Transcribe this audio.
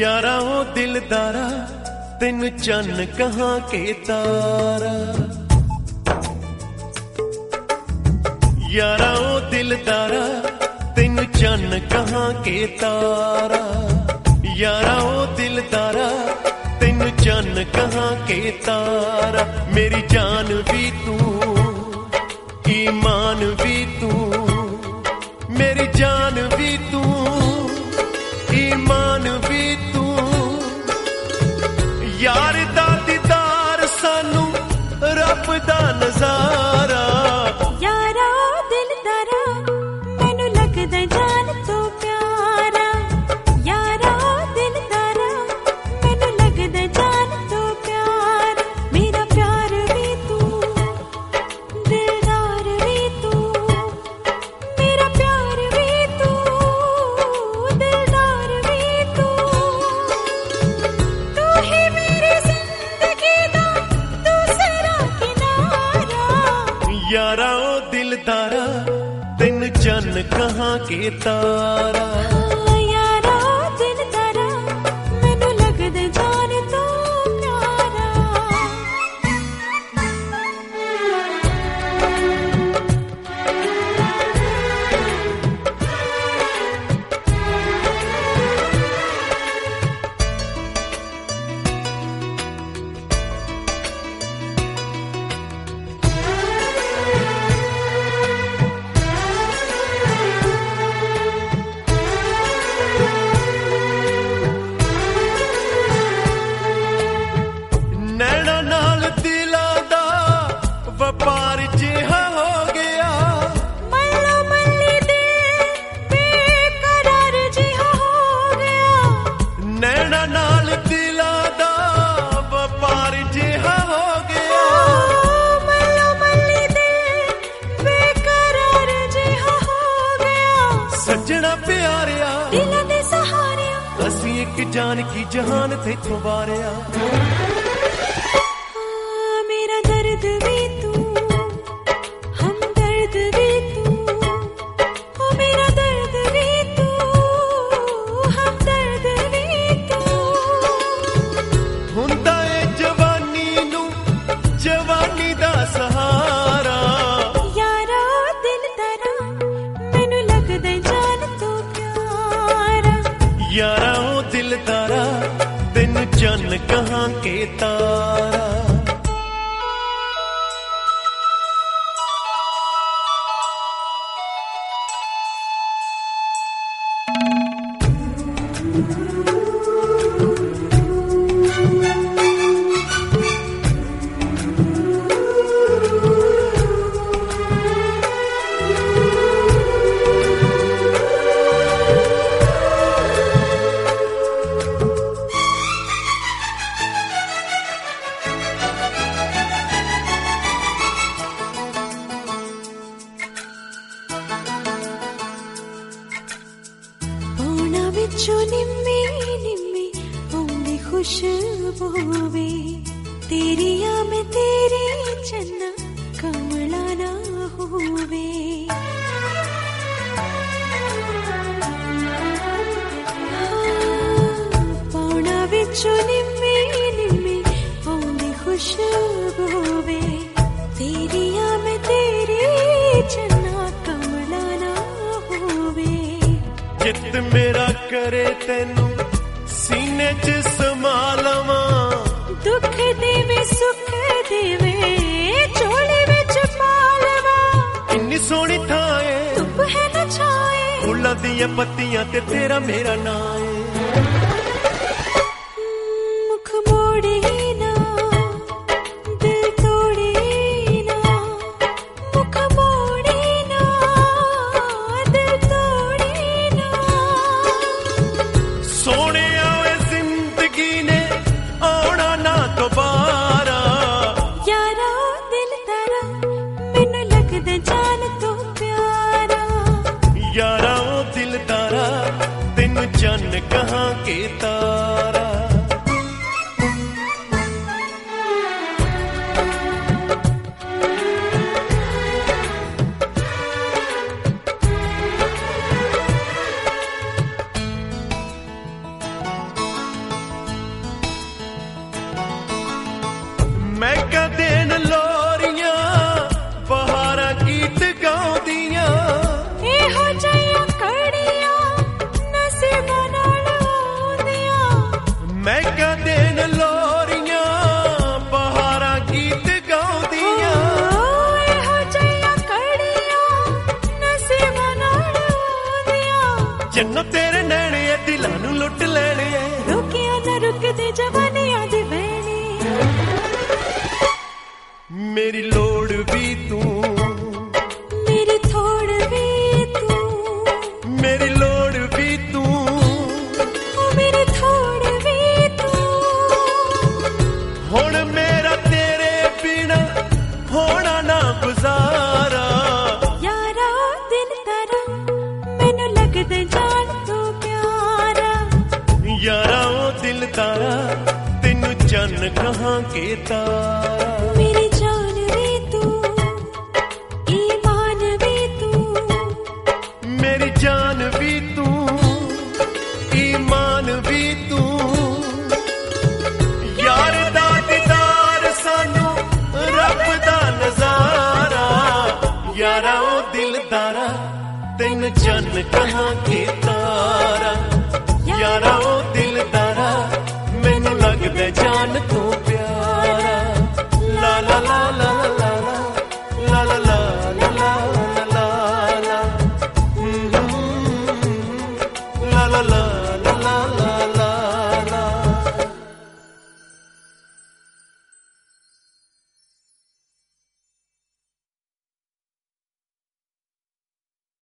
यारा ओ दिलदारा तेन चन्न कहाँ के तारा, यारा ओ दिलदारा तेन चन्न कहाँ के तारा, यारा ओ दिलदारा तेन चन्न कहाँ के तारा। मेरी जान भी तू ईमान भी तू, मेरी जान भी तू ईमान भी तू, यार दा दीदार सानू रब दा नजारा। यारा दिलदारा मैनू लगदा जान तो प्यारा, यारा दिलदारा मैनू लगदा जान तो प्यारा। मेरा प्यार भी तू दिलदार भी तू, मेरा प्यार भी तू दिलदार भी तू, तू ही मेरी जिंदगी दा दूसरा किनारा। यारा ओ दिलदारा तेन चन्न कहाँ के तारा, यारा दिलदारा मैनू लगदा जान तो प्यारा। नैना नाल दिलां दा वपार जिहा हो गया, मल्लो मल्ली दिल बेकरार जिहा हो गया, नैना नाल दिलां दा वपार जिहा हो गया। मल्लो मल्ली दिल बेकरार जिहा हो गया। सज्जना प्यारिया दिलां दे सहारिया असीं इक जान की जहान तेथों वारिया। मेरा दर्द भी तू हमदर्द भी तू, ओ मेरा दर्द भी तू हमदर्द भी तू। हुंदा ए जवानी नू जवानी दा सहारा, यारा दिलदारा मैनू लगदा जान तो प्यारा। यारा ओ दिलदारा तेन चन्न कहाँ के तारा। पौना विचों निम्मी निम्मी आउंदी खुशबू वे, तेरिया मैं तेरे चन्ना कमला ना होवे। पौना विचों निम्मी निम्मी आउंदी खुशबू वे, तेरिया मैं तेरे चन्ना कमला ना होवे। जित मेरा करे तेनू सीने च समा लवां, दुख देवे सुख देवे चोली विच पा लवां। इन्नी सोहनी थां ऐ धुप है न छाए, फुल्लां दियां पत्तियां ते तेरा मेरा नां ऐ। मुख मोड़े ना दिल तोड़े ना, मुख मोड़े ना दिल तोड़े ना। सोने आवे जिंदगी ने आउणा ना दोबारा। यारा दिलदारा मैनू लगदा जान तो प्यारा। यारा ओ दिलदारा तेन चन्न कहाँ के तारा। ਲੋੜ ਵੀ ਤੂੰ, ਮੇਰੀ ਥੋੜ ਵੀ ਤੂੰ, ਮੇਰੀ ਲੋੜ ਵੀ ਤੂੰ, ਓ ਮੇਰੀ ਥੋੜ ਵੀ ਤੂੰ। ਹੁਣ ਮੇਰਾ ਤੇਰੇ ਬਿਨਾ ਹੋਣਾ ਨਾ ਗੁਜ਼ਾਰਾ। ਯਾਰਾ ਦਿਲ ਤੇਰਾ ਮੈਨੂੰ ਲੱਗਦਾ ਜਾਨ ਤੋਂ ਪਿਆਰਾ। ਯਾਰਾ ਉਹ ਦਿਲ ਤਾਰਾ ਤੈਨੂੰ ਚੰਨ ਕਹਾਂ ਕੇ ਤਾਰਾ। ਮੇਰੀ ਜਾਨ ਵੀ ਤੂੰ, ਈਮਾਨ ਵੀ ਤੂੰ, ਮੇਰੀ ਜਾਨ ਵੀ ਤੂੰ, ਈਮਾਨ ਵੀ ਤੂੰ। ਯਾਰ ਦਾ ਦੀਦਾਰ ਸਾਨੂੰ ਰੱਬ ਦਾ ਨਜ਼ਾਰਾ। ਯਾਰਾ ਉਹ ਦਿਲਦਾਰਾ ਤੈਨੂੰ ਚੰਨ ਕਹਾਂ ਕੇ ਤਾਰਾ। ਯਾਰਾ ਉਹ ਦਿਲਦਾਰਾ ਮੈਨੂੰ ਲੱਗਦਾ ਜਾਨ ਤੋਂ